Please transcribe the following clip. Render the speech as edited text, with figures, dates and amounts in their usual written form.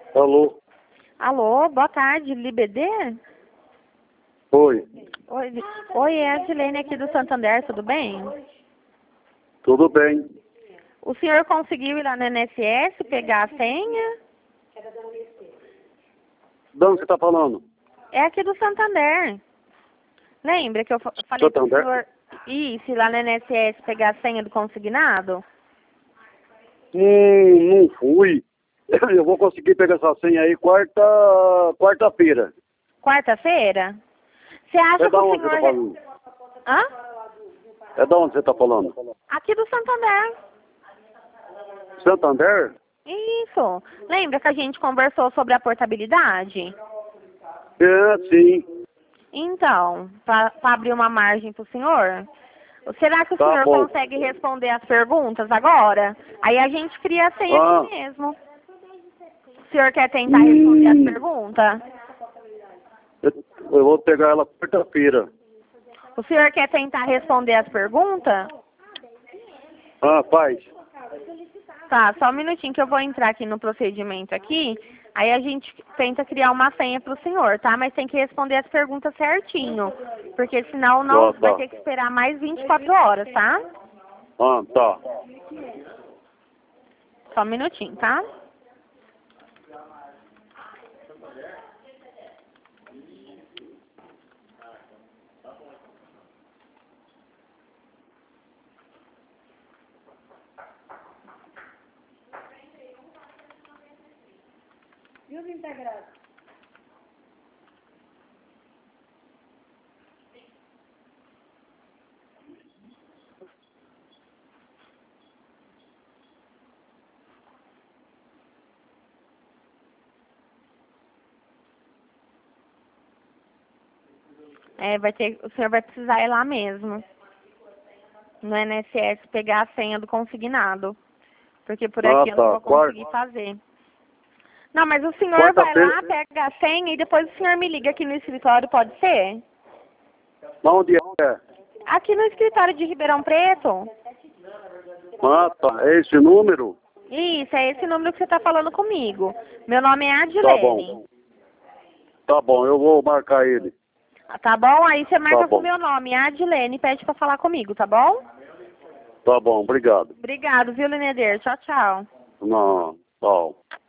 Alô? Alô, boa tarde, LIBD? Oi, Oi, é a Silene aqui do Santander, tudo bem? tudo bem? O senhor conseguiu ir lá no INSS pegar a senha? De onde você está falando? É aqui do Santander. Lembra que eu falei pro Santander? senhor ir lá no INSS pegar a senha do consignado? Não fui. Eu vou conseguir pegar essa senha aí quarta-feira. Quarta-feira? Você acha É que da o onde você está senhor... falando? Hã? É da onde você está falando? Aqui do Santander. Santander? Isso. Lembra que a gente conversou sobre a portabilidade? É, sim. Então, para abrir uma margem para o senhor, será que o Tá senhor bom. consegue responder as perguntas agora? Aí a gente cria a senha Ah. aqui mesmo. O senhor quer tentar responder as perguntas? Eu vou pegar ela quarta-feira. O senhor quer tentar responder as perguntas? Ah, faz. Tá, só um minutinho que eu vou entrar aqui no procedimento aqui. Aí a gente tenta criar uma senha para o senhor, tá? Mas tem que responder as perguntas certinho. Porque senão não vai ter que esperar mais 24 horas, tá? Ah, tá. Só um minutinho, tá? E os integrados? É, o senhor vai precisar ir lá mesmo, no INSS, pegar a senha do consignado. Porque por aqui eu não vou conseguir fazer. Não, mas o senhor vai lá, pega a senha e depois o senhor me liga aqui no escritório, pode ser? Onde é? Aqui no escritório de Ribeirão Preto. Ah, tá. É esse número? Isso, é esse número que você está falando comigo. Meu nome é Adilene. Tá bom. Tá bom, eu vou marcar ele. Tá bom? Aí você marca com o meu nome, Adilene, e pede pra falar comigo, tá bom? Tá bom, obrigado. Obrigado, viu, Lineder? Tchau, tchau. Não, tchau.